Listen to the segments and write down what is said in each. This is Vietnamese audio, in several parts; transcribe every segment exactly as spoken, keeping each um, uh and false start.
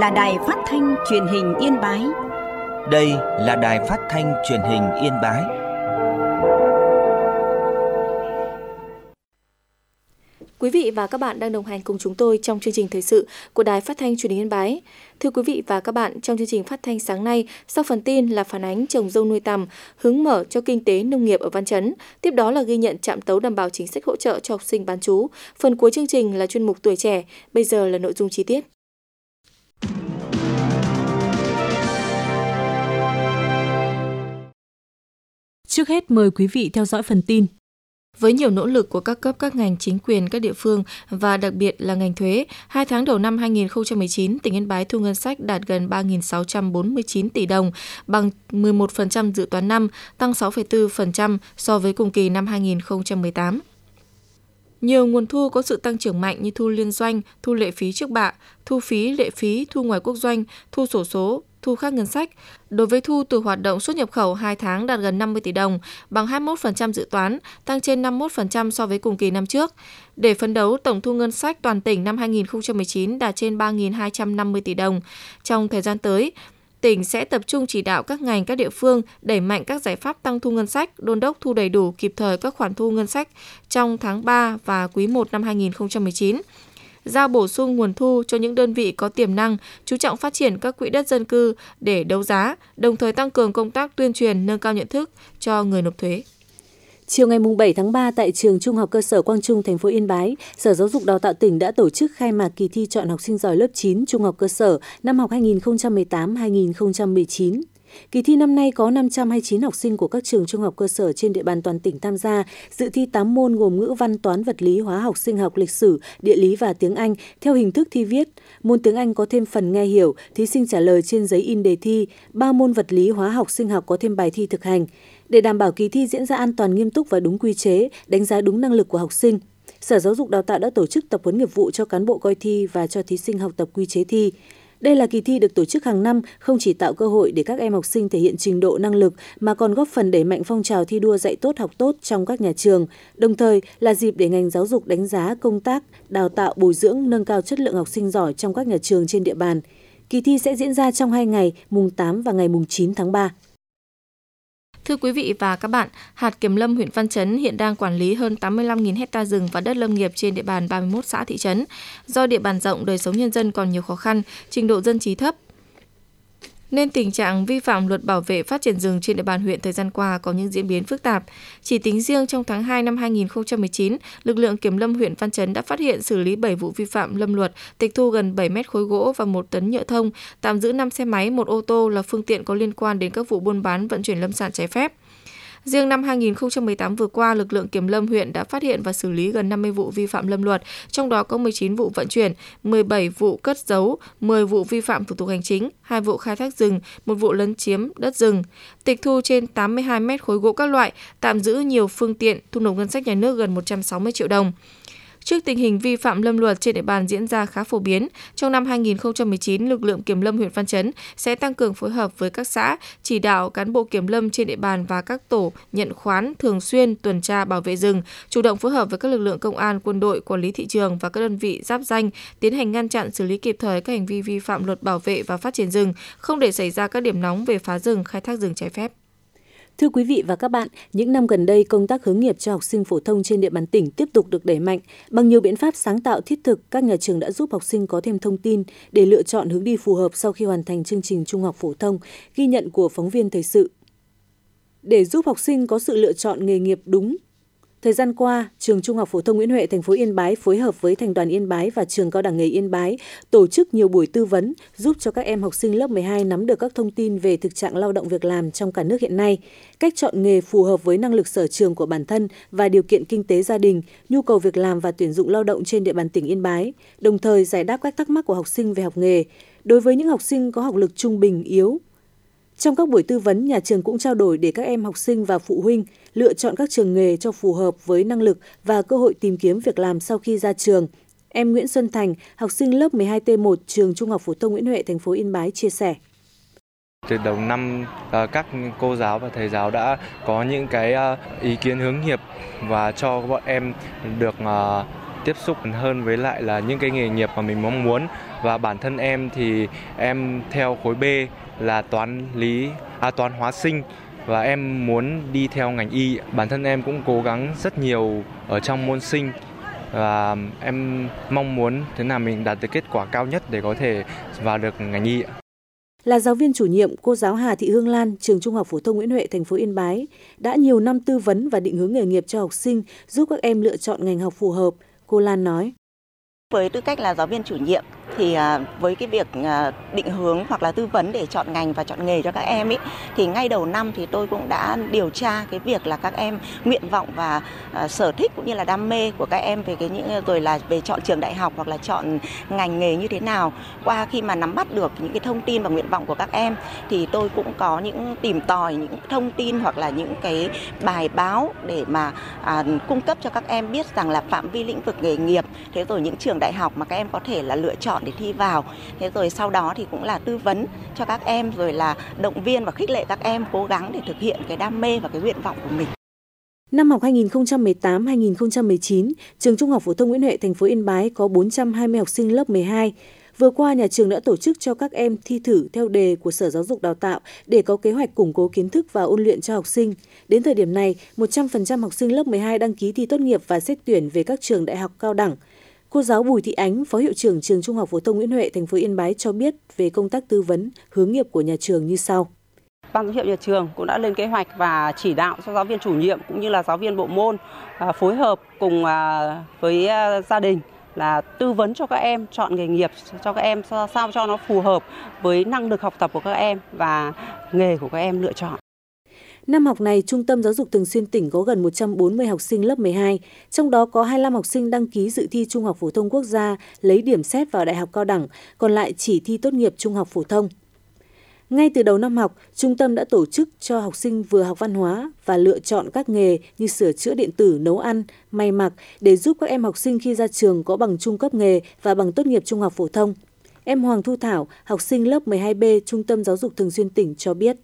là Đài Phát thanh Truyền hình Yên Bái. Đây là Đài Phát thanh Truyền hình Yên Bái. Quý vị và các bạn đang đồng hành cùng chúng tôi trong chương trình thời sự của Đài Phát thanh Truyền hình Yên Bái. Thưa quý vị và các bạn, trong chương trình phát thanh sáng nay, sau phần tin là phản ánh trồng dâu nuôi tằm, hướng mở cho kinh tế nông nghiệp ở Văn Chấn. Tiếp đó là ghi nhận trạm tấu đảm bảo chính sách hỗ trợ cho học sinh bán trú. Phần cuối chương trình là chuyên mục tuổi trẻ. Bây giờ là nội dung chi tiết. Trước hết mời quý vị theo dõi phần tin. Với nhiều nỗ lực của các cấp các ngành chính quyền các địa phương và đặc biệt là ngành thuế, hai tháng đầu năm hai nghìn không trăm mười chín, tỉnh Yên Bái thu ngân sách đạt gần ba nghìn sáu trăm bốn mươi chín tỷ đồng, bằng mười một phần trăm dự toán năm, tăng sáu phẩy bốn phần trăm so với cùng kỳ năm hai nghìn không trăm mười tám. Nhiều nguồn thu có sự tăng trưởng mạnh như thu liên doanh, thu lệ phí trước bạ, thu phí lệ phí, thu ngoài quốc doanh, thu xổ số, thu khác ngân sách. Đối với thu từ hoạt động xuất nhập khẩu hai tháng đạt gần năm mươi tỷ đồng, bằng hai mươi mốt phần trăm dự toán, tăng trên năm mươi mốt phần trăm so với cùng kỳ năm trước. Để phấn đấu, tổng thu ngân sách toàn tỉnh năm hai nghìn không trăm mười chín đạt trên ba nghìn hai trăm năm mươi tỷ đồng. Trong thời gian tới, tỉnh sẽ tập trung chỉ đạo các ngành, các địa phương đẩy mạnh các giải pháp tăng thu ngân sách, đôn đốc thu đầy đủ kịp thời các khoản thu ngân sách trong tháng ba và quý một năm hai nghìn không trăm mười chín. Giao bổ sung nguồn thu cho những đơn vị có tiềm năng, chú trọng phát triển các quỹ đất dân cư để đấu giá, đồng thời tăng cường công tác tuyên truyền, nâng cao nhận thức cho người nộp thuế. Chiều ngày bảy tháng ba tại trường Trung học cơ sở Quang Trung, thành phố Yên Bái, Sở Giáo dục Đào tạo tỉnh đã tổ chức khai mạc kỳ thi chọn học sinh giỏi lớp chín Trung học cơ sở năm học hai nghìn không trăm mười tám hai nghìn không trăm mười chín. Kỳ thi năm nay có năm trăm hai mươi chín học sinh của các trường trung học cơ sở trên địa bàn toàn tỉnh tham gia, dự thi tám môn gồm ngữ văn, toán, vật lý, hóa học, sinh học, lịch sử, địa lý và tiếng Anh theo hình thức thi viết. Môn tiếng Anh có thêm phần nghe hiểu, thí sinh trả lời trên giấy in đề thi, ba môn vật lý, hóa học, sinh học có thêm bài thi thực hành. Để đảm bảo kỳ thi diễn ra an toàn, nghiêm túc và đúng quy chế, đánh giá đúng năng lực của học sinh, Sở Giáo dục Đào tạo đã tổ chức tập huấn nghiệp vụ cho cán bộ coi thi và cho thí sinh học tập quy chế thi. Đây là kỳ thi được tổ chức hàng năm, không chỉ tạo cơ hội để các em học sinh thể hiện trình độ năng lực mà còn góp phần đẩy mạnh phong trào thi đua dạy tốt học tốt trong các nhà trường, đồng thời là dịp để ngành giáo dục đánh giá công tác, đào tạo, bồi dưỡng, nâng cao chất lượng học sinh giỏi trong các nhà trường trên địa bàn. Kỳ thi sẽ diễn ra trong hai ngày, mùng tám và ngày mùng chín tháng ba. Thưa quý vị và các bạn, hạt kiểm lâm huyện Văn Chấn hiện đang quản lý hơn tám mươi lăm nghìn hecta rừng và đất lâm nghiệp trên địa bàn ba mươi mốt xã thị trấn. Do địa bàn rộng, đời sống nhân dân còn nhiều khó khăn, trình độ dân trí thấp, nên tình trạng vi phạm luật bảo vệ phát triển rừng trên địa bàn huyện thời gian qua có những diễn biến phức tạp. Chỉ tính riêng trong tháng hai năm hai nghìn không trăm mười chín, lực lượng kiểm lâm huyện Văn Chấn đã phát hiện xử lý bảy vụ vi phạm lâm luật, tịch thu gần bảy mét khối gỗ và một tấn nhựa thông, tạm giữ năm xe máy, một ô tô là phương tiện có liên quan đến các vụ buôn bán vận chuyển lâm sản trái phép. Riêng năm hai nghìn không trăm mười tám vừa qua, lực lượng kiểm lâm huyện đã phát hiện và xử lý gần năm mươi vụ vi phạm lâm luật, trong đó có mười chín vụ vận chuyển, mười bảy vụ cất giấu, mười vụ vi phạm thủ tục hành chính, hai vụ khai thác rừng, một vụ lấn chiếm đất rừng, tịch thu trên tám mươi hai mét khối gỗ các loại, tạm giữ nhiều phương tiện, thu nộp ngân sách nhà nước gần một trăm sáu mươi triệu đồng. Trước tình hình vi phạm lâm luật trên địa bàn diễn ra khá phổ biến, trong năm hai nghìn không trăm mười chín, lực lượng kiểm lâm huyện Văn Chấn sẽ tăng cường phối hợp với các xã, chỉ đạo cán bộ kiểm lâm trên địa bàn và các tổ nhận khoán thường xuyên tuần tra bảo vệ rừng, chủ động phối hợp với các lực lượng công an, quân đội, quản lý thị trường và các đơn vị giáp danh, tiến hành ngăn chặn, xử lý kịp thời các hành vi vi phạm luật bảo vệ và phát triển rừng, không để xảy ra các điểm nóng về phá rừng, khai thác rừng trái phép. Thưa quý vị và các bạn, những năm gần đây, công tác hướng nghiệp cho học sinh phổ thông trên địa bàn tỉnh tiếp tục được đẩy mạnh. Bằng nhiều biện pháp sáng tạo thiết thực, các nhà trường đã giúp học sinh có thêm thông tin để lựa chọn hướng đi phù hợp sau khi hoàn thành chương trình trung học phổ thông, ghi nhận của phóng viên thời sự. Để giúp học sinh có sự lựa chọn nghề nghiệp đúng, thời gian qua, trường Trung học phổ thông Nguyễn Huệ, thành phố Yên Bái phối hợp với Thành đoàn Yên Bái và trường Cao đẳng nghề Yên Bái tổ chức nhiều buổi tư vấn giúp cho các em học sinh lớp mười hai nắm được các thông tin về thực trạng lao động việc làm trong cả nước hiện nay, cách chọn nghề phù hợp với năng lực sở trường của bản thân và điều kiện kinh tế gia đình, nhu cầu việc làm và tuyển dụng lao động trên địa bàn tỉnh Yên Bái, đồng thời giải đáp các thắc mắc của học sinh về học nghề. Đối với những học sinh có học lực trung bình, yếu, trong các buổi tư vấn, nhà trường cũng trao đổi để các em học sinh và phụ huynh lựa chọn các trường nghề cho phù hợp với năng lực và cơ hội tìm kiếm việc làm sau khi ra trường. Em Nguyễn Xuân Thành, học sinh lớp mười hai T một, trường Trung học phổ thông Nguyễn Huệ, thành phố Yên Bái chia sẻ. Từ đầu năm, các cô giáo và thầy giáo đã có những cái ý kiến hướng nghiệp và cho bọn em được tiếp xúc hơn với lại là những cái nghề nghiệp mà mình mong muốn. Và bản thân em thì em theo khối B là toán lý à, toán hóa sinh và em muốn đi theo ngành y. Bản thân em cũng cố gắng rất nhiều ở trong môn sinh và em mong muốn thế nào mình đạt được kết quả cao nhất để có thể vào được ngành y. Là giáo viên chủ nhiệm, cô giáo Hà Thị Hương Lan, trường Trung học phổ thông Nguyễn Huệ, thành phố Yên Bái đã nhiều năm tư vấn và định hướng nghề nghiệp cho học sinh, giúp các em lựa chọn ngành học phù hợp. Cô Lan nói: Với tư cách là giáo viên chủ nhiệm thì với cái việc định hướng hoặc là tư vấn để chọn ngành và chọn nghề cho các em ấy, thì ngay đầu năm thì tôi cũng đã điều tra cái việc là các em nguyện vọng và sở thích cũng như là đam mê của các em về cái những rồi là về chọn trường đại học hoặc là chọn ngành nghề như thế nào. Qua khi mà nắm bắt được những cái thông tin và nguyện vọng của các em thì tôi cũng có những tìm tòi những thông tin hoặc là những cái bài báo để mà à, cung cấp cho các em biết rằng là phạm vi lĩnh vực nghề nghiệp, thế rồi những trường đại học mà các em có thể là lựa chọn để thi vào. Thế rồi sau đó thì cũng là tư vấn cho các em, rồi là động viên và khích lệ các em cố gắng để thực hiện cái đam mê và cái nguyện vọng của mình. Năm học hai nghìn không trăm mười tám hai nghìn không trăm mười chín, trường Trung học phổ thông Nguyễn Huệ, thành phố Yên Bái có bốn trăm hai mươi học sinh lớp mười hai. Vừa qua, nhà trường đã tổ chức cho các em thi thử theo đề của Sở Giáo dục Đào tạo để có kế hoạch củng cố kiến thức và ôn luyện cho học sinh. Đến thời điểm này, một trăm phần trăm học sinh lớp mười hai đăng ký thi tốt nghiệp và xét tuyển về các trường đại học cao đẳng. Cô giáo Bùi Thị Ánh, Phó Hiệu trưởng trường Trung học phổ thông Nguyễn Huệ, thành phố Yên Bái cho biết về công tác tư vấn, hướng nghiệp của nhà trường như sau. Ban giám hiệu nhà trường cũng đã lên kế hoạch và chỉ đạo cho giáo viên chủ nhiệm cũng như là giáo viên bộ môn à, phối hợp cùng à, với à, gia đình là tư vấn cho các em chọn nghề nghiệp cho các em sao, sao cho nó phù hợp với năng lực học tập của các em và nghề của các em lựa chọn. Năm học này, Trung tâm Giáo dục Thường xuyên tỉnh có gần một trăm bốn mươi học sinh lớp mười hai, trong đó có hai mươi lăm học sinh đăng ký dự thi Trung học phổ thông quốc gia, lấy điểm xét vào đại học cao đẳng, còn lại chỉ thi tốt nghiệp trung học phổ thông. Ngay từ đầu năm học, trung tâm đã tổ chức cho học sinh vừa học văn hóa và lựa chọn các nghề như sửa chữa điện tử, nấu ăn, may mặc để giúp các em học sinh khi ra trường có bằng trung cấp nghề và bằng tốt nghiệp trung học phổ thông. Em Hoàng Thu Thảo, học sinh lớp mười hai B, Trung tâm Giáo dục Thường xuyên tỉnh cho biết.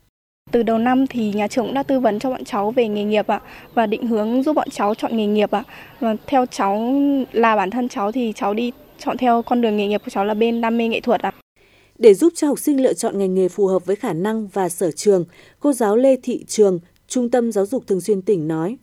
Từ đầu năm thì nhà trường cũng đã tư vấn cho bọn cháu về nghề nghiệp ạ và định hướng giúp bọn cháu chọn nghề nghiệp ạ. Và theo cháu là bản thân cháu thì cháu đi chọn theo con đường nghề nghiệp của cháu là bên đam mê nghệ thuật ạ. Để giúp cho học sinh lựa chọn ngành nghề phù hợp với khả năng và sở trường, cô giáo Lê Thị Trường, Trung tâm Giáo dục Thường xuyên tỉnh nói.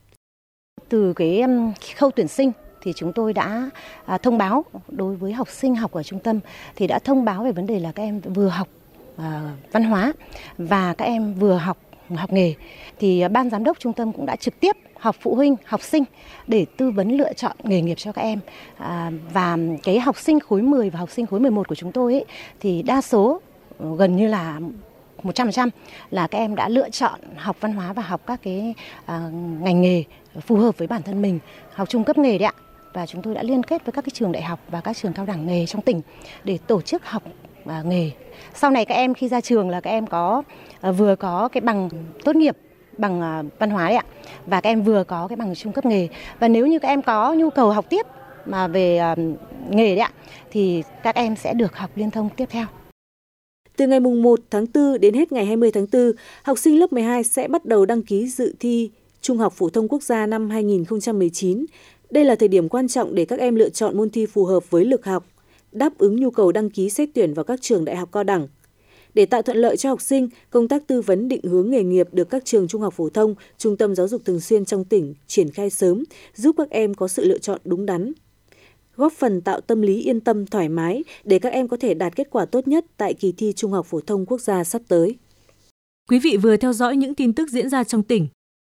Từ cái khâu tuyển sinh thì chúng tôi đã thông báo đối với học sinh học ở trung tâm thì đã thông báo về vấn đề là các em vừa học À, văn hóa và các em vừa học học nghề thì ban giám đốc trung tâm cũng đã trực tiếp họp phụ huynh, học sinh để tư vấn lựa chọn nghề nghiệp cho các em. À, và cái học sinh khối mười và học sinh khối mười một của chúng tôi ấy, thì đa số gần như là một trăm phần trăm là các em đã lựa chọn học văn hóa và học các cái à, ngành nghề phù hợp với bản thân mình, học trung cấp nghề đấy ạ. Và chúng tôi đã liên kết với các cái trường đại học và các trường cao đẳng nghề trong tỉnh để tổ chức học à, nghề. Sau này các em khi ra trường là các em có à, vừa có cái bằng tốt nghiệp bằng à, văn hóa đấy ạ, và các em vừa có cái bằng trung cấp nghề. Và nếu như các em có nhu cầu học tiếp mà về à, nghề đấy ạ, thì các em sẽ được học liên thông tiếp theo. Từ ngày mùng một tháng tư đến hết ngày hai mươi tháng tư, học sinh lớp mười hai sẽ bắt đầu đăng ký dự thi Trung học phổ thông quốc gia năm hai nghìn không trăm mười chín. Đây là thời điểm quan trọng để các em lựa chọn môn thi phù hợp với lực học, đáp ứng nhu cầu đăng ký xét tuyển vào các trường đại học cao đẳng. Để tạo thuận lợi cho học sinh, công tác tư vấn định hướng nghề nghiệp được các trường trung học phổ thông, trung tâm giáo dục thường xuyên trong tỉnh triển khai sớm, giúp các em có sự lựa chọn đúng đắn, góp phần tạo tâm lý yên tâm thoải mái để các em có thể đạt kết quả tốt nhất tại kỳ thi Trung học phổ thông quốc gia sắp tới. Quý vị vừa theo dõi những tin tức diễn ra trong tỉnh.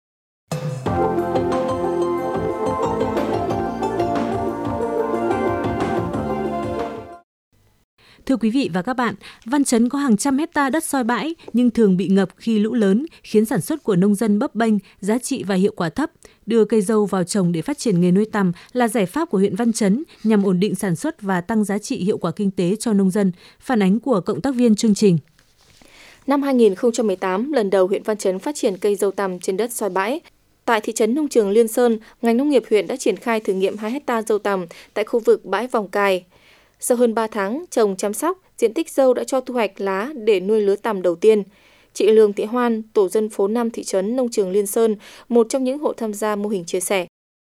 Thưa quý vị và các bạn, Văn Chấn có hàng trăm hecta đất soi bãi nhưng thường bị ngập khi lũ lớn, khiến sản xuất của nông dân bấp bênh, giá trị và hiệu quả thấp. Đưa cây dâu vào trồng để phát triển nghề nuôi tằm là giải pháp của huyện Văn Chấn nhằm ổn định sản xuất và tăng giá trị hiệu quả kinh tế cho nông dân. Phản ánh của cộng tác viên chương trình. Năm hai nghìn không trăm mười tám, lần đầu huyện Văn Chấn phát triển cây dâu tằm trên đất soi bãi. Tại thị trấn nông trường Liên Sơn, ngành nông nghiệp huyện đã triển khai thử nghiệm hai héc ta dâu tằm tại khu vực bãi Vòng Cài. Sau hơn ba tháng trồng chăm sóc, diện tích dâu đã cho thu hoạch lá để nuôi lứa tằm đầu tiên. Chị Lương Thị Hoan, tổ dân phố năm thị trấn nông trường Liên Sơn, một trong những hộ tham gia mô hình chia sẻ.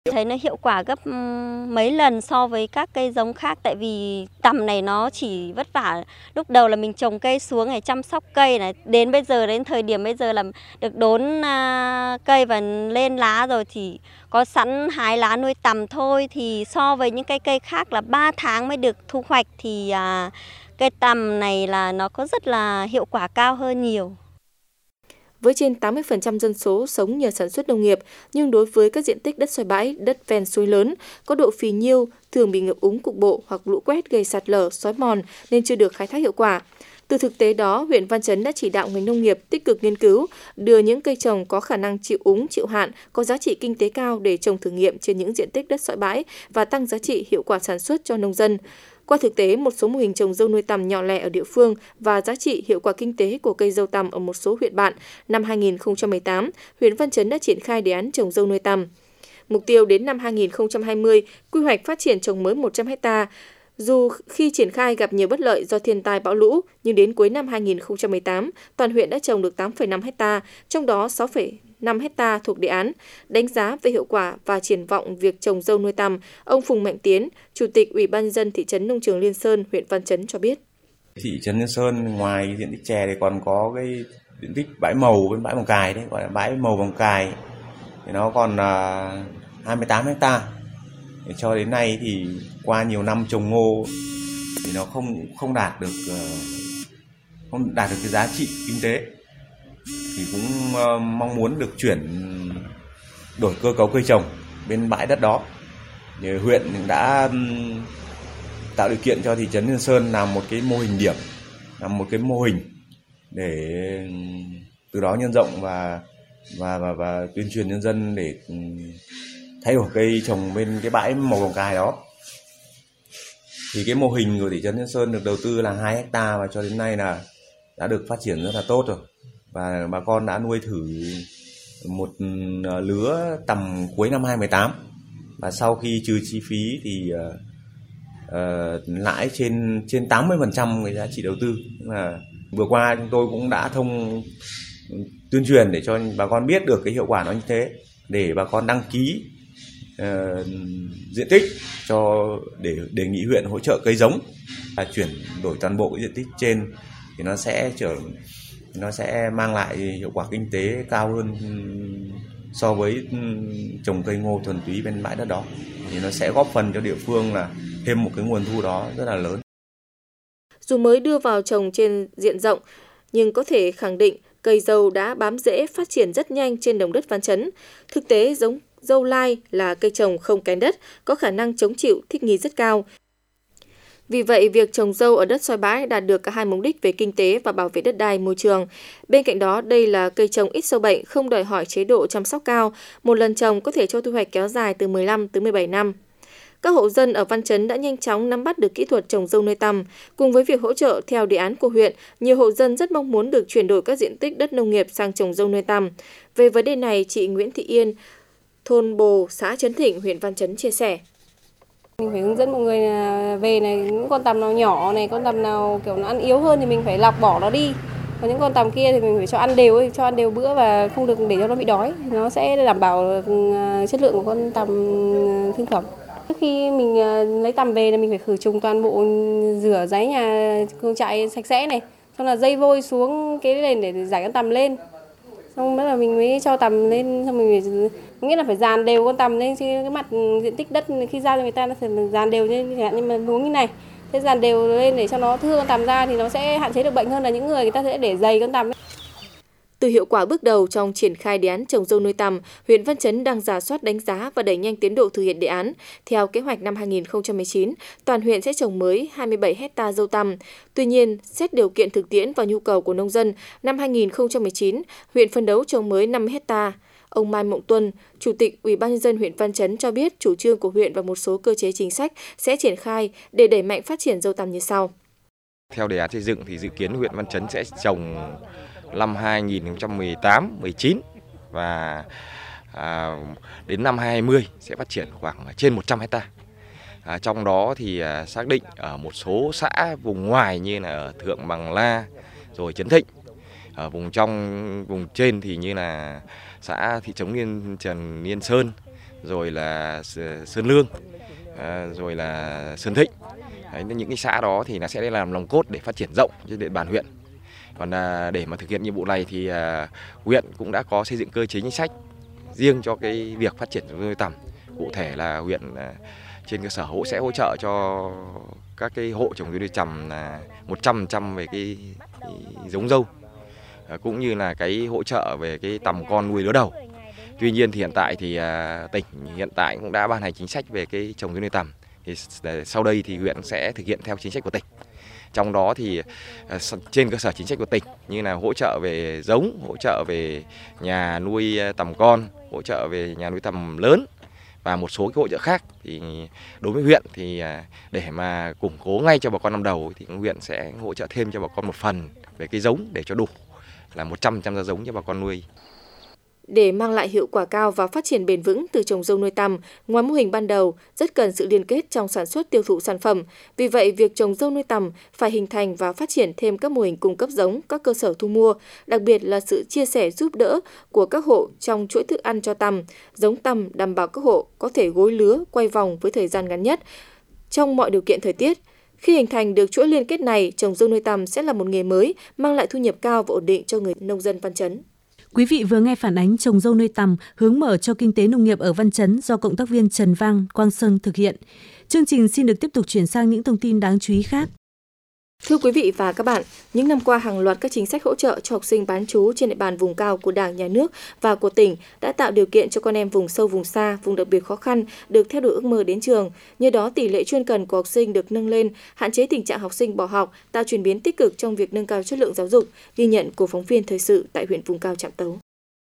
Thấy nó hiệu quả gấp mấy lần so với các cây giống khác, tại vì tằm này nó chỉ vất vả. Lúc đầu là mình trồng cây xuống này, chăm sóc cây này, đến bây giờ, đến thời điểm bây giờ là được đốn cây và lên lá rồi thì có sẵn hái lá nuôi tằm thôi. Thì so với những cây cây khác là ba tháng mới được thu hoạch thì à, cây tằm này là nó có rất là hiệu quả cao hơn nhiều. Với trên tám mươi phần trăm dân số sống nhờ sản xuất nông nghiệp, nhưng đối với các diện tích đất xoài bãi, đất ven suối lớn, có độ phì nhiêu, thường bị ngập úng cục bộ hoặc lũ quét gây sạt lở, xói mòn nên chưa được khai thác hiệu quả. Từ thực tế đó, huyện Văn Chấn đã chỉ đạo ngành nông nghiệp tích cực nghiên cứu, đưa những cây trồng có khả năng chịu úng, chịu hạn, có giá trị kinh tế cao để trồng thử nghiệm trên những diện tích đất xoài bãi và tăng giá trị hiệu quả sản xuất cho nông dân. Qua thực tế, một số mô hình trồng dâu nuôi tằm nhỏ lẻ ở địa phương và giá trị hiệu quả kinh tế của cây dâu tằm ở một số huyện bạn, năm hai nghìn không trăm mười tám, huyện Văn Chấn đã triển khai đề án trồng dâu nuôi tằm. Mục tiêu đến năm hai nghìn không trăm hai mươi, quy hoạch phát triển trồng mới một trăm héc ta. Dù khi triển khai gặp nhiều bất lợi do thiên tai bão lũ, nhưng đến cuối năm hai nghìn không trăm mười tám, toàn huyện đã trồng được tám phẩy năm héc ta, trong đó sáu phẩy năm héc ta thuộc đề án. Đánh giá về hiệu quả và triển vọng việc trồng dâu nuôi tằm, ông Phùng Mạnh Tiến, Chủ tịch Ủy ban nhân dân thị trấn Nông Trường Liên Sơn, huyện Văn Chấn cho biết. Thị trấn Liên Sơn ngoài diện tích chè thì còn có cái diện tích bãi màu với bãi màu cài đấy, gọi là bãi màu vòng cài. Thì nó còn hai mươi tám héc ta. Cho đến nay thì qua nhiều năm trồng ngô thì nó không không đạt được không đạt được cái giá trị kinh tế, thì cũng mong muốn được chuyển đổi cơ cấu cây trồng bên bãi đất đó. Thì huyện đã tạo điều kiện cho thị trấn Liên Sơn làm một cái mô hình điểm, làm một cái mô hình để từ đó nhân rộng và và và, và tuyên truyền nhân dân để thay đổi cây trồng bên cái bãi màu vòng cài đó. Thì cái mô hình của thị trấn Liên Sơn được đầu tư là hai héc ta và cho đến nay là đã được phát triển rất là tốt rồi. Và bà con đã nuôi thử một lứa tầm cuối năm hai nghìn không trăm mười tám. Và sau khi trừ chi phí thì uh, uh, lãi trên trên tám mươi phần trăm cái giá trị đầu tư. Là vừa qua chúng tôi cũng đã thông tuyên truyền để cho bà con biết được cái hiệu quả nó như thế, để bà con đăng ký uh, diện tích cho để đề nghị huyện hỗ trợ cây giống và chuyển đổi toàn bộ cái diện tích trên, thì nó sẽ trở nó sẽ mang lại hiệu quả kinh tế cao hơn so với trồng cây ngô thuần túy bên bãi đất đó. Thì nó sẽ góp phần cho địa phương là thêm một cái nguồn thu đó rất là lớn. Dù mới đưa vào trồng trên diện rộng, nhưng có thể khẳng định cây dâu đã bám rễ phát triển rất nhanh trên đồng đất Văn Chấn. Thực tế, giống dâu lai là cây trồng không kén đất, có khả năng chống chịu, thích nghi rất cao. Vì vậy, việc trồng dâu ở đất xoài bãi đạt được cả hai mục đích về kinh tế và bảo vệ đất đai môi trường. Bên cạnh đó, đây là cây trồng ít sâu bệnh, không đòi hỏi chế độ chăm sóc cao. Một lần trồng có thể cho thu hoạch kéo dài từ mười lăm tới mười bảy năm. Các hộ dân ở Văn Chấn đã nhanh chóng nắm bắt được kỹ thuật trồng dâu nuôi tằm. Cùng với việc hỗ trợ theo đề án của huyện, nhiều hộ dân rất mong muốn được chuyển đổi các diện tích đất nông nghiệp sang trồng dâu nuôi tằm. Về vấn đề này, chị Nguyễn Thị Yên, thôn Bồ, xã Trấn Thịnh, huyện Văn Chấn chia sẻ. Mình phải hướng dẫn mọi người về này, những con tằm nào nhỏ này, con tằm nào kiểu nó ăn yếu hơn thì mình phải lọc bỏ nó đi. Còn những con tằm kia thì mình phải cho ăn đều, cho ăn đều bữa và không được để cho nó bị đói. Nó sẽ đảm bảo chất lượng của con tằm thương phẩm. Trước khi mình lấy tằm về là mình phải khử trùng toàn bộ, rửa ráy nhà chuồng trại sạch sẽ này, xong là dây vôi xuống cái nền để giải con tằm lên. Xong đó là mình mới cho tằm lên, xong mình phải, nghĩa là phải dàn đều con tằm lên, cái mặt diện tích đất khi giao cho người ta nó phải dàn đều như chẳng hạn như mà hướng như này. Thế dàn đều lên để cho nó thưa con tằm ra thì nó sẽ hạn chế được bệnh hơn là những người người ta sẽ để dày con tằm. Từ hiệu quả bước đầu trong triển khai đề án trồng dâu nuôi tằm, huyện Văn Chấn đang rà soát đánh giá và đẩy nhanh tiến độ thực hiện đề án. Theo kế hoạch năm hai nghìn không trăm mười chín, toàn huyện sẽ trồng mới hai mươi bảy héc ta dâu tằm. Tuy nhiên, xét điều kiện thực tiễn và nhu cầu của nông dân, năm hai nghìn không trăm mười chín, huyện phấn đấu trồng mới năm mươi héc ta. Ông Mai Mộng Tuân, Chủ tịch Ủy ban nhân dân huyện Văn Chấn cho biết chủ trương của huyện và một số cơ chế chính sách sẽ triển khai để đẩy mạnh phát triển dâu tằm như sau. Theo đề án xây dựng thì dự kiến huyện Văn Chấn sẽ trồng năm hai nghìn không trăm mười tám mười chín và à, đến năm hai nghìn không trăm hai mươi sẽ phát triển khoảng trên một trăm héc ta. À, trong đó thì à, xác định ở một số xã vùng ngoài như là ở Thượng Bằng La rồi Trấn Thịnh, ở vùng trong vùng trên thì như là xã thị trấn Liên Trần Liên Sơn rồi là Sơn Lương, rồi là Sơn Thịnh. Đấy, những cái xã đó thì nó sẽ làm nòng cốt để phát triển rộng trên địa bàn huyện. Còn để mà thực hiện nhiệm vụ này thì huyện cũng đã có xây dựng cơ chế chính sách riêng cho cái việc phát triển trồng dâu nuôi tằm. Cụ thể là huyện trên cơ sở hỗ sẽ hỗ trợ cho các cái hộ trồng dâu nuôi tằm là một trăm phần trăm về cái, cái giống dâu, cũng như là cái hỗ trợ về cái tằm con nuôi lứa đầu. Tuy nhiên thì hiện tại thì tỉnh hiện tại cũng đã ban hành chính sách về cái trồng dâu nuôi tằm. Thì sau đây thì huyện sẽ thực hiện theo chính sách của tỉnh. Trong đó thì trên cơ sở chính sách của tỉnh như là hỗ trợ về giống, hỗ trợ về nhà nuôi tằm con, hỗ trợ về nhà nuôi tằm lớn và một số cái hỗ trợ khác, thì đối với huyện thì để mà củng cố ngay cho bà con năm đầu thì huyện sẽ hỗ trợ thêm cho bà con một phần về cái giống để cho đủ là một trăm phần trăm ra giống cho bà con nuôi. Để mang lại hiệu quả cao và phát triển bền vững từ trồng dâu nuôi tằm, ngoài mô hình ban đầu, rất cần sự liên kết trong sản xuất tiêu thụ sản phẩm. Vì vậy, việc trồng dâu nuôi tằm phải hình thành và phát triển thêm các mô hình cung cấp giống, các cơ sở thu mua, đặc biệt là sự chia sẻ giúp đỡ của các hộ trong chuỗi thức ăn cho tằm. Giống tằm đảm bảo các hộ có thể gối lứa, quay vòng với thời gian ngắn nhất trong mọi điều kiện thời tiết. Khi hình thành được chuỗi liên kết này, trồng dâu nuôi tằm sẽ là một nghề mới, mang lại thu nhập cao và ổn định cho người nông dân Văn Chấn. Quý vị vừa nghe phản ánh trồng dâu nuôi tằm hướng mở cho kinh tế nông nghiệp ở Văn Chấn do cộng tác viên Trần Vang, Quang Sơn thực hiện. Chương trình xin được tiếp tục chuyển sang những thông tin đáng chú ý khác. Thưa quý vị và các bạn, những năm qua hàng loạt các chính sách hỗ trợ cho học sinh bán trú trên địa bàn vùng cao của Đảng, Nhà nước và của tỉnh đã tạo điều kiện cho con em vùng sâu, vùng xa, vùng đặc biệt khó khăn được theo đuổi ước mơ đến trường. Nhờ đó tỷ lệ chuyên cần của học sinh được nâng lên, hạn chế tình trạng học sinh bỏ học, tạo chuyển biến tích cực trong việc nâng cao chất lượng giáo dục, ghi nhận của phóng viên thời sự tại huyện vùng cao Trạm Tấu.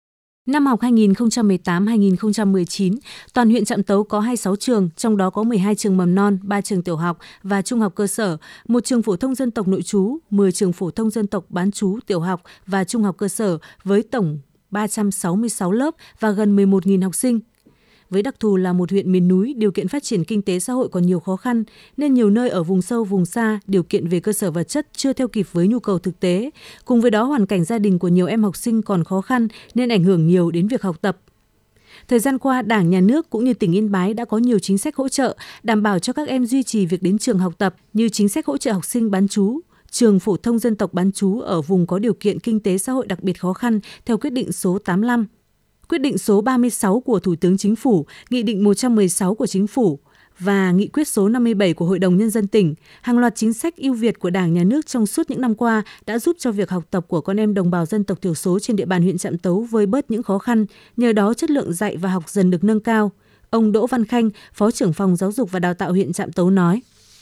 Năm học hai nghìn không trăm mười tám hai nghìn không trăm mười chín, toàn huyện Trạm Tấu có hai mươi sáu trường, trong đó có mười hai trường mầm non, ba trường tiểu học và trung học cơ sở, một trường phổ thông dân tộc nội trú, mười trường phổ thông dân tộc bán trú tiểu học và trung học cơ sở với tổng ba trăm sáu mươi sáu lớp và gần mười một nghìn học sinh. Với đặc thù là một huyện miền núi, điều kiện phát triển kinh tế xã hội còn nhiều khó khăn, nên nhiều nơi ở vùng sâu, vùng xa, điều kiện về cơ sở vật chất chưa theo kịp với nhu cầu thực tế. Cùng với đó, hoàn cảnh gia đình của nhiều em học sinh còn khó khăn nên ảnh hưởng nhiều đến việc học tập. Thời gian qua, Đảng, Nhà nước cũng như tỉnh Yên Bái đã có nhiều chính sách hỗ trợ, đảm bảo cho các em duy trì việc đến trường học tập như chính sách hỗ trợ học sinh bán trú, trường phổ thông dân tộc bán trú ở vùng có điều kiện kinh tế xã hội đặc biệt khó khăn theo quyết định số tám mươi lăm. Quyết định số ba mươi sáu của Thủ tướng Chính phủ, Nghị định một trăm mười sáu của Chính phủ và Nghị quyết số năm mươi bảy của Hội đồng Nhân dân tỉnh, hàng loạt chính sách ưu việt của Đảng, Nhà nước trong suốt những năm qua đã giúp cho việc học tập của con em đồng bào dân tộc thiểu số trên địa bàn huyện Trạm Tấu vơi bớt những khó khăn, nhờ đó chất lượng dạy và học dần được nâng cao. Ông Đỗ Văn Khanh, Phó trưởng phòng Giáo dục và Đào tạo huyện Trạm Tấu nói: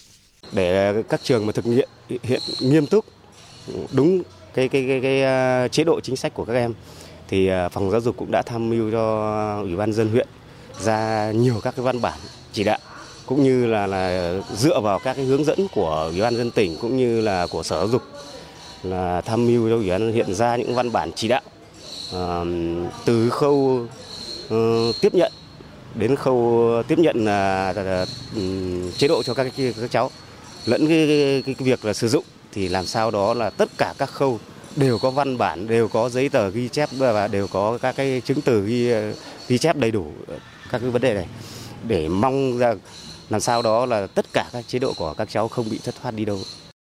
Để các trường mà thực hiện hiện nghiêm túc đúng cái cái cái, cái, cái chế độ chính sách của các em, thì phòng giáo dục cũng đã tham mưu cho Ủy ban nhân dân huyện ra nhiều các cái văn bản chỉ đạo, cũng như là là dựa vào các cái hướng dẫn của Ủy ban nhân dân tỉnh cũng như là của Sở Giáo dục, là tham mưu cho Ủy ban nhân dân huyện ra những văn bản chỉ đạo uh, từ khâu uh, tiếp nhận đến khâu tiếp nhận uh, uh, chế độ cho các các cháu lẫn cái, cái, cái, cái việc là sử dụng, thì làm sao đó là tất cả các khâu đều có văn bản, đều có giấy tờ ghi chép và đều có các cái chứng từ ghi ghi chép đầy đủ các cái vấn đề này, để mong ra làm sao đó là tất cả các chế độ của các cháu không bị thất thoát đi đâu.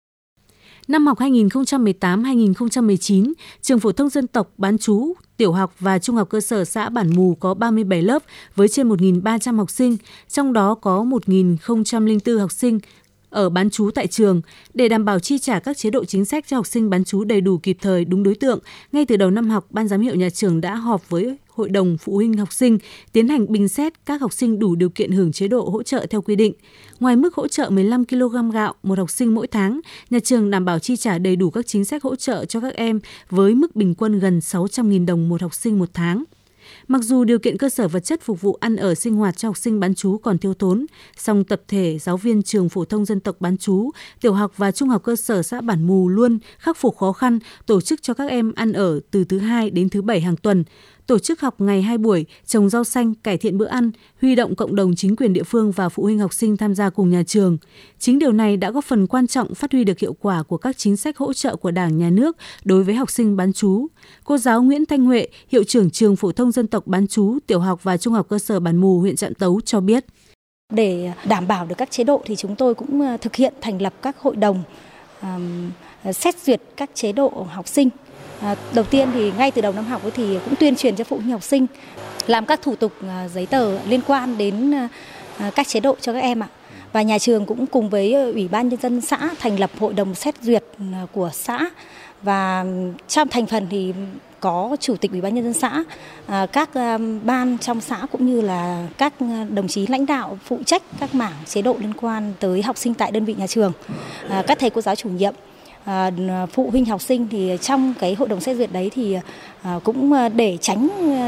Năm học hai nghìn không trăm mười tám hai nghìn không trăm mười chín, trường phổ thông dân tộc bán trú, tiểu học và trung học cơ sở xã Bản Mù có ba mươi bảy lớp với trên một nghìn ba trăm học sinh, trong đó có một nghìn không trăm lẻ bốn học sinh ở bán trú tại trường. Để đảm bảo chi trả các chế độ chính sách cho học sinh bán trú đầy đủ, kịp thời, đúng đối tượng, ngay từ đầu năm học, Ban giám hiệu nhà trường đã họp với Hội đồng Phụ huynh học sinh, tiến hành bình xét các học sinh đủ điều kiện hưởng chế độ hỗ trợ theo quy định. Ngoài mức hỗ trợ mười lăm ki lô gam gạo một học sinh mỗi tháng, nhà trường đảm bảo chi trả đầy đủ các chính sách hỗ trợ cho các em với mức bình quân gần sáu trăm nghìn đồng một học sinh một tháng. Mặc dù điều kiện cơ sở vật chất phục vụ ăn ở sinh hoạt cho học sinh bán trú còn thiếu thốn, song tập thể giáo viên trường phổ thông dân tộc bán trú, tiểu học và trung học cơ sở xã Bản Mù luôn khắc phục khó khăn, tổ chức cho các em ăn ở từ thứ hai đến thứ bảy hàng tuần, tổ chức học ngày hai buổi, trồng rau xanh, cải thiện bữa ăn, huy động cộng đồng chính quyền địa phương và phụ huynh học sinh tham gia cùng nhà trường. Chính điều này đã góp phần quan trọng phát huy được hiệu quả của các chính sách hỗ trợ của Đảng, Nhà nước đối với học sinh bán trú. Cô giáo Nguyễn Thanh Huệ, hiệu trưởng trường phổ thông dân tộc bán trú, tiểu học và trung học cơ sở Bản Mù, huyện Trạm Tấu cho biết. Để đảm bảo được các chế độ thì chúng tôi cũng thực hiện thành lập các hội đồng um, xét duyệt các chế độ học sinh. À, đầu tiên thì ngay từ đầu năm học thì cũng tuyên truyền cho phụ huynh học sinh làm các thủ tục uh, giấy tờ liên quan đến uh, các chế độ cho các em ạ. Và nhà trường cũng cùng với Ủy ban Nhân dân xã thành lập hội đồng xét duyệt uh, của xã, và trong thành phần thì có Chủ tịch Ủy ban Nhân dân xã, các ban trong xã cũng như là các đồng chí lãnh đạo phụ trách các mảng chế độ liên quan tới học sinh tại đơn vị nhà trường, các thầy cô giáo chủ nhiệm, phụ huynh học sinh. Thì trong cái hội đồng xét duyệt đấy thì cũng để tránh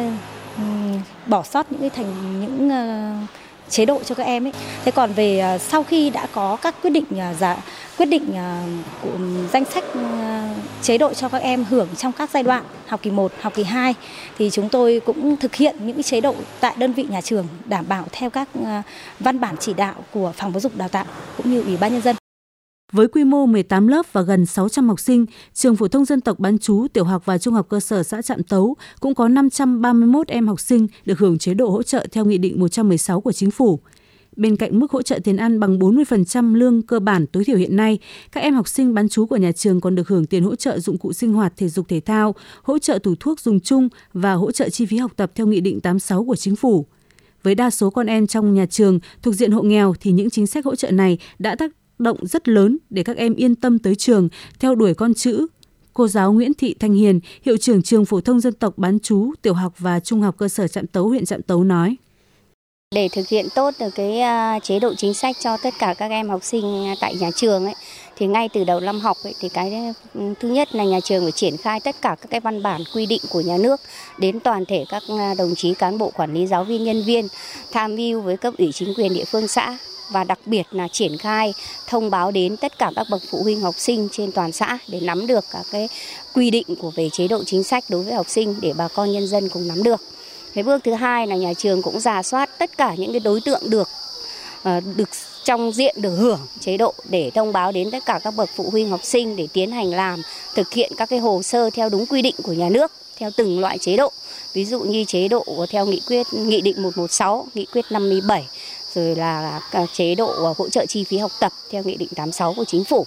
bỏ sót những cái thành những chế độ cho các em ấy. Thế còn về sau khi đã có các quyết định giả quyết định của danh sách chế độ cho các em hưởng trong các giai đoạn học kỳ một, học kỳ hai thì chúng tôi cũng thực hiện những chế độ tại đơn vị nhà trường đảm bảo theo các văn bản chỉ đạo của Phòng Giáo dục Đào tạo cũng như Ủy ban Nhân dân. Với quy mô mười tám lớp và gần sáu trăm học sinh, trường phổ thông dân tộc bán trú, tiểu học và trung học cơ sở xã Trạm Tấu cũng có năm trăm ba mươi mốt em học sinh được hưởng chế độ hỗ trợ theo Nghị định một trăm mười sáu của Chính phủ. Bên cạnh mức hỗ trợ tiền ăn bằng bốn mươi phần trăm lương cơ bản tối thiểu hiện nay, các em học sinh bán trú của nhà trường còn được hưởng tiền hỗ trợ dụng cụ sinh hoạt thể dục thể thao, hỗ trợ tủ thuốc dùng chung và hỗ trợ chi phí học tập theo Nghị định tám mươi sáu của Chính phủ. Với đa số con em trong nhà trường thuộc diện hộ nghèo thì những chính sách hỗ trợ này đã tác động rất lớn để các em yên tâm tới trường, theo đuổi con chữ. Cô giáo Nguyễn Thị Thanh Hiền, hiệu trưởng trường phổ thông dân tộc bán trú, tiểu học và trung học cơ sở Trạm Tấu, huyện Trạm Tấu nói. Để thực hiện tốt được cái chế độ chính sách cho tất cả các em học sinh tại nhà trường ấy, thì ngay từ đầu năm học ấy, thì cái thứ nhất là nhà trường phải triển khai tất cả các cái văn bản quy định của nhà nước đến toàn thể các đồng chí cán bộ quản lý, giáo viên, nhân viên, tham mưu với cấp ủy chính quyền địa phương xã, và đặc biệt là triển khai thông báo đến tất cả các bậc phụ huynh học sinh trên toàn xã để nắm được các cái quy định của về chế độ chính sách đối với học sinh để bà con nhân dân cùng nắm được. Cái bước thứ hai là nhà trường cũng rà soát tất cả những cái đối tượng được uh, được trong diện được hưởng chế độ để thông báo đến tất cả các bậc phụ huynh học sinh để tiến hành làm thực hiện các cái hồ sơ theo đúng quy định của nhà nước theo từng loại chế độ. Ví dụ như chế độ theo nghị quyết Nghị định một trăm mười sáu, Nghị quyết năm mươi bảy, rồi là chế độ hỗ trợ chi phí học tập theo Nghị định tám mươi sáu của Chính phủ.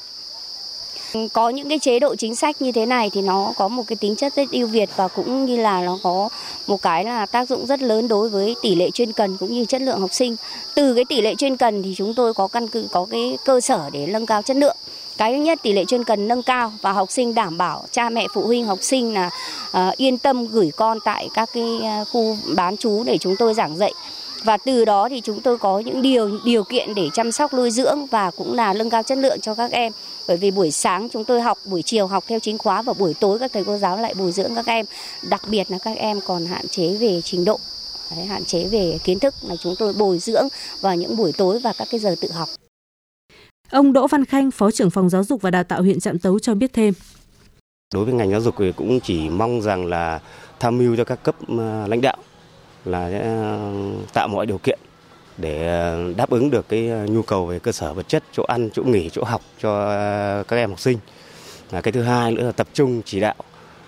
Có những cái chế độ chính sách như thế này thì nó có một cái tính chất rất ưu việt và cũng như là nó có một cái là tác dụng rất lớn đối với tỷ lệ chuyên cần cũng như chất lượng học sinh. Từ cái tỷ lệ chuyên cần thì chúng tôi có căn cứ có cái cơ sở để nâng cao chất lượng. Cái thứ nhất, tỷ lệ chuyên cần nâng cao và học sinh đảm bảo cha mẹ phụ huynh học sinh là uh, yên tâm gửi con tại các cái khu bán trú để chúng tôi giảng dạy. Và từ đó thì chúng tôi có những điều điều kiện để chăm sóc nuôi dưỡng và cũng là nâng cao chất lượng cho các em. Bởi vì buổi sáng chúng tôi học, buổi chiều học theo chính khóa và buổi tối các thầy cô giáo lại bồi dưỡng các em. Đặc biệt là các em còn hạn chế về trình độ, đấy, hạn chế về kiến thức là chúng tôi bồi dưỡng vào những buổi tối và các cái giờ tự học. Ông Đỗ Văn Khanh, Phó trưởng Phòng Giáo dục và Đào tạo huyện Trạm Tấu cho biết thêm. Đối với ngành giáo dục thì cũng chỉ mong rằng là tham mưu cho các cấp lãnh đạo là tạo mọi điều kiện để đáp ứng được cái nhu cầu về cơ sở vật chất, chỗ ăn, chỗ nghỉ, chỗ học cho các em học sinh. Cái thứ hai nữa là tập trung chỉ đạo,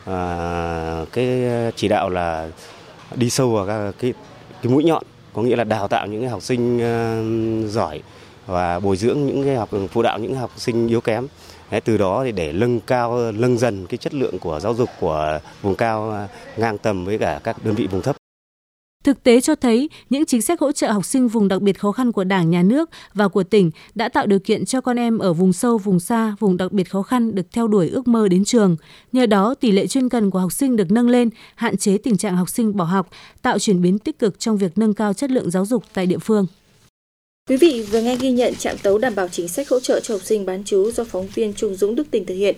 cái chỉ đạo là đi sâu vào các cái, cái mũi nhọn, có nghĩa là đào tạo những cái học sinh giỏi và bồi dưỡng những cái học phụ đạo những học sinh yếu kém. Đấy, từ đó thì để nâng cao nâng dần cái chất lượng của giáo dục của vùng cao ngang tầm với cả các đơn vị vùng thấp. Thực tế cho thấy, những chính sách hỗ trợ học sinh vùng đặc biệt khó khăn của Đảng, Nhà nước và của tỉnh đã tạo điều kiện cho con em ở vùng sâu, vùng xa, vùng đặc biệt khó khăn được theo đuổi ước mơ đến trường. Nhờ đó, tỷ lệ chuyên cần của học sinh được nâng lên, hạn chế tình trạng học sinh bỏ học, tạo chuyển biến tích cực trong việc nâng cao chất lượng giáo dục tại địa phương. Quý vị vừa nghe ghi nhận Trạm Tấu đảm bảo chính sách hỗ trợ cho học sinh bán trú do phóng viên Trung Dũng Đức Tình thực hiện.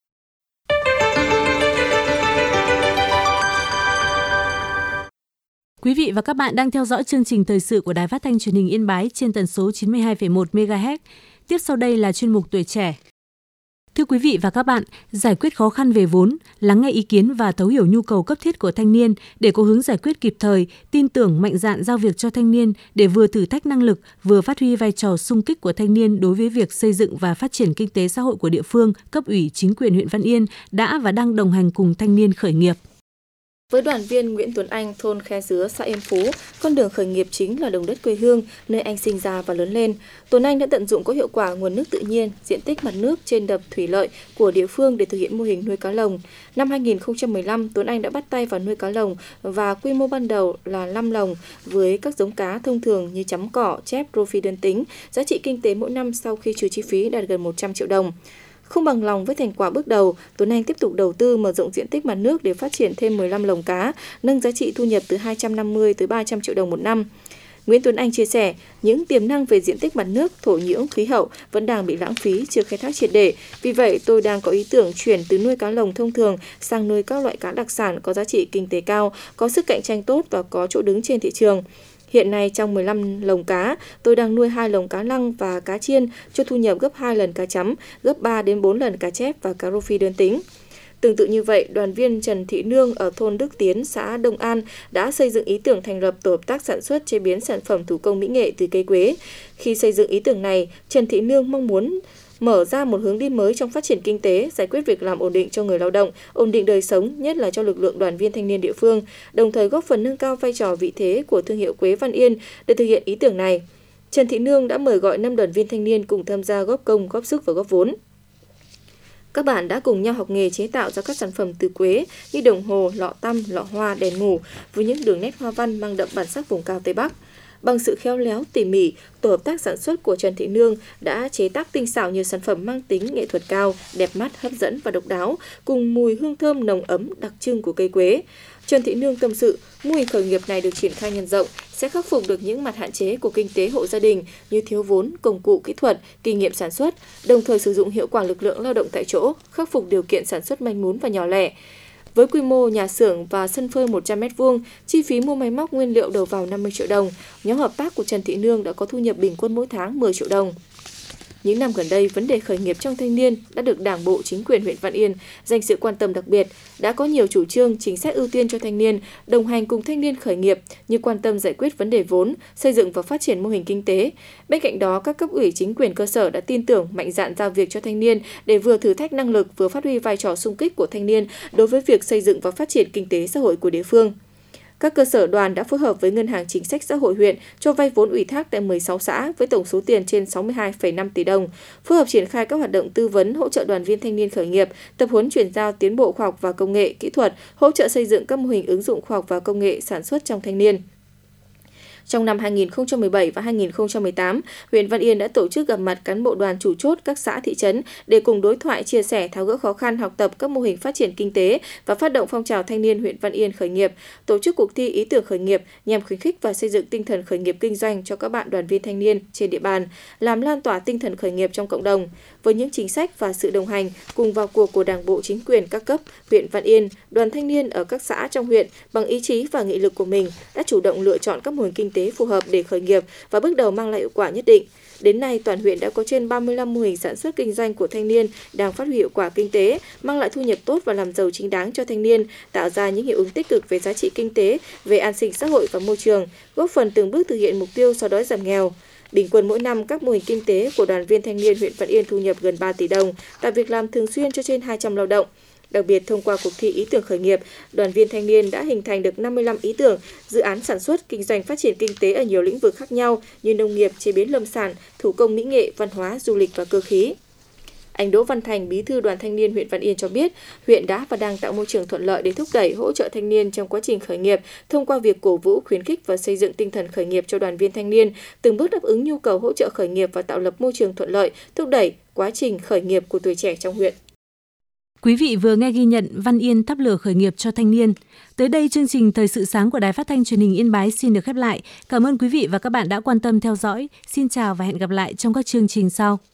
Quý vị và các bạn đang theo dõi chương trình thời sự của Đài Phát thanh Truyền hình Yên Bái trên tần số chín mươi hai phẩy một mê ga héc. Tiếp sau đây là chuyên mục Tuổi trẻ. Thưa quý vị và các bạn, giải quyết khó khăn về vốn, lắng nghe ý kiến và thấu hiểu nhu cầu cấp thiết của thanh niên để có hướng giải quyết kịp thời, tin tưởng mạnh dạn giao việc cho thanh niên để vừa thử thách năng lực, vừa phát huy vai trò xung kích của thanh niên đối với việc xây dựng và phát triển kinh tế xã hội của địa phương, cấp ủy chính quyền huyện Văn Yên đã và đang đồng hành cùng thanh niên khởi nghiệp. Với đoàn viên Nguyễn Tuấn Anh, thôn Khe Dứa, xã Yên Phú, con đường khởi nghiệp chính là đồng đất quê hương, nơi anh sinh ra và lớn lên. Tuấn Anh đã tận dụng có hiệu quả nguồn nước tự nhiên, diện tích mặt nước trên đập thủy lợi của địa phương để thực hiện mô hình nuôi cá lồng. Năm hai nghìn không trăm mười lăm, Tuấn Anh đã bắt tay vào nuôi cá lồng và quy mô ban đầu là năm lồng với các giống cá thông thường như chấm cỏ, chép, rô phi đơn tính. Giá trị kinh tế mỗi năm sau khi trừ chi phí đạt gần một trăm triệu đồng. Không bằng lòng với thành quả bước đầu, Tuấn Anh tiếp tục đầu tư mở rộng diện tích mặt nước để phát triển thêm mười lăm lồng cá, nâng giá trị thu nhập từ hai trăm năm mươi tới ba trăm triệu đồng một năm. Nguyễn Tuấn Anh chia sẻ, những tiềm năng về diện tích mặt nước, thổ nhưỡng, khí hậu vẫn đang bị lãng phí, chưa khai thác triệt để. Vì vậy, tôi đang có ý tưởng chuyển từ nuôi cá lồng thông thường sang nuôi các loại cá đặc sản có giá trị kinh tế cao, có sức cạnh tranh tốt và có chỗ đứng trên thị trường. Hiện nay trong mười lăm lồng cá, tôi đang nuôi hai lồng cá lăng và cá chiên cho thu nhập gấp hai lần cá chấm, gấp ba đến bốn lần cá chép và cá rô phi đơn tính. Tương tự như vậy, đoàn viên Trần Thị Nương ở thôn Đức Tiến, xã Đông An đã xây dựng ý tưởng thành lập tổ hợp tác sản xuất chế biến sản phẩm thủ công mỹ nghệ từ cây quế. Khi xây dựng ý tưởng này, Trần Thị Nương mong muốn mở ra một hướng đi mới trong phát triển kinh tế, giải quyết việc làm ổn định cho người lao động, ổn định đời sống, nhất là cho lực lượng đoàn viên thanh niên địa phương, đồng thời góp phần nâng cao vai trò vị thế của thương hiệu quế Văn Yên để thực hiện ý tưởng này. Trần Thị Nương đã mời gọi năm đoàn viên thanh niên cùng tham gia góp công, góp sức và góp vốn. Các bạn đã cùng nhau học nghề chế tạo ra các sản phẩm từ quế như đồng hồ, lọ tăm, lọ hoa, đèn ngủ với những đường nét hoa văn mang đậm bản sắc vùng cao Tây Bắc. Bằng sự khéo léo, tỉ mỉ, tổ hợp tác sản xuất của Trần Thị Nương đã chế tác tinh xảo nhiều sản phẩm mang tính nghệ thuật cao, đẹp mắt, hấp dẫn và độc đáo, cùng mùi hương thơm nồng ấm đặc trưng của cây quế. Trần Thị Nương tâm sự, mô hình khởi nghiệp này được triển khai nhân rộng sẽ khắc phục được những mặt hạn chế của kinh tế hộ gia đình như thiếu vốn, công cụ kỹ thuật, kinh nghiệm sản xuất, đồng thời sử dụng hiệu quả lực lượng lao động tại chỗ, khắc phục điều kiện sản xuất manh mún và nhỏ lẻ. Với quy mô nhà xưởng và sân phơi một trăm mét vuông, chi phí mua máy móc nguyên liệu đầu vào năm mươi triệu đồng, nhóm hợp tác của Trần Thị Nương đã có thu nhập bình quân mỗi tháng mười triệu đồng. Những năm gần đây, vấn đề khởi nghiệp trong thanh niên đã được Đảng bộ, chính quyền huyện Văn Yên dành sự quan tâm đặc biệt, đã có nhiều chủ trương, chính sách ưu tiên cho thanh niên, đồng hành cùng thanh niên khởi nghiệp như quan tâm giải quyết vấn đề vốn, xây dựng và phát triển mô hình kinh tế. Bên cạnh đó, các cấp ủy chính quyền cơ sở đã tin tưởng, mạnh dạn giao việc cho thanh niên để vừa thử thách năng lực, vừa phát huy vai trò xung kích của thanh niên đối với việc xây dựng và phát triển kinh tế xã hội của địa phương. Các cơ sở đoàn đã phối hợp với Ngân hàng Chính sách Xã hội huyện cho vay vốn ủy thác tại mười sáu xã với tổng số tiền trên sáu mươi hai phẩy năm tỷ đồng, phối hợp triển khai các hoạt động tư vấn hỗ trợ đoàn viên thanh niên khởi nghiệp, tập huấn chuyển giao tiến bộ khoa học và công nghệ, kỹ thuật, hỗ trợ xây dựng các mô hình ứng dụng khoa học và công nghệ sản xuất trong thanh niên. Trong năm hai nghìn không trăm mười bảy và hai nghìn không trăm mười tám, huyện Văn Yên đã tổ chức gặp mặt cán bộ đoàn chủ chốt các xã thị trấn để cùng đối thoại, chia sẻ, tháo gỡ khó khăn, học tập các mô hình phát triển kinh tế và phát động phong trào thanh niên huyện Văn Yên khởi nghiệp, tổ chức cuộc thi ý tưởng khởi nghiệp nhằm khuyến khích và xây dựng tinh thần khởi nghiệp kinh doanh cho các bạn đoàn viên thanh niên trên địa bàn, làm lan tỏa tinh thần khởi nghiệp trong cộng đồng. Với những chính sách và sự đồng hành cùng vào cuộc của Đảng bộ, chính quyền các cấp, huyện Văn Yên, đoàn thanh niên ở các xã trong huyện bằng ý chí và nghị lực của mình đã chủ động lựa chọn các mô hình kinh tế phù hợp để khởi nghiệp và bước đầu mang lại hiệu quả nhất định. Đến nay, toàn huyện đã có trên ba mươi lăm mô hình sản xuất kinh doanh của thanh niên đang phát huy hiệu quả kinh tế, mang lại thu nhập tốt và làm giàu chính đáng cho thanh niên, tạo ra những hiệu ứng tích cực về giá trị kinh tế, về an sinh xã hội và môi trường, góp phần từng bước thực hiện mục tiêu xóa đói giảm nghèo. Bình quân mỗi năm, các mô hình kinh tế của đoàn viên thanh niên huyện Văn Yên thu nhập gần ba tỷ đồng, tạo việc làm thường xuyên cho trên hai trăm lao động. Đặc biệt, thông qua cuộc thi ý tưởng khởi nghiệp, đoàn viên thanh niên đã hình thành được năm mươi lăm ý tưởng, dự án sản xuất, kinh doanh phát triển kinh tế ở nhiều lĩnh vực khác nhau như nông nghiệp, chế biến lâm sản, thủ công mỹ nghệ, văn hóa, du lịch và cơ khí. Anh Đỗ Văn Thành, bí thư đoàn thanh niên huyện Văn Yên cho biết, huyện đã và đang tạo môi trường thuận lợi để thúc đẩy, hỗ trợ thanh niên trong quá trình khởi nghiệp thông qua việc cổ vũ, khuyến khích và xây dựng tinh thần khởi nghiệp cho đoàn viên thanh niên, từng bước đáp ứng nhu cầu hỗ trợ khởi nghiệp và tạo lập môi trường thuận lợi, thúc đẩy quá trình khởi nghiệp của tuổi trẻ trong huyện. Quý vị vừa nghe ghi nhận Văn Yên thắp lửa khởi nghiệp cho thanh niên. Tới đây, chương trình Thời sự sáng của Đài Phát thanh Truyền hình Yên Bái xin được khép lại. Cảm ơn quý vị và các bạn đã quan tâm theo dõi. Xin chào và hẹn gặp lại trong các chương trình sau.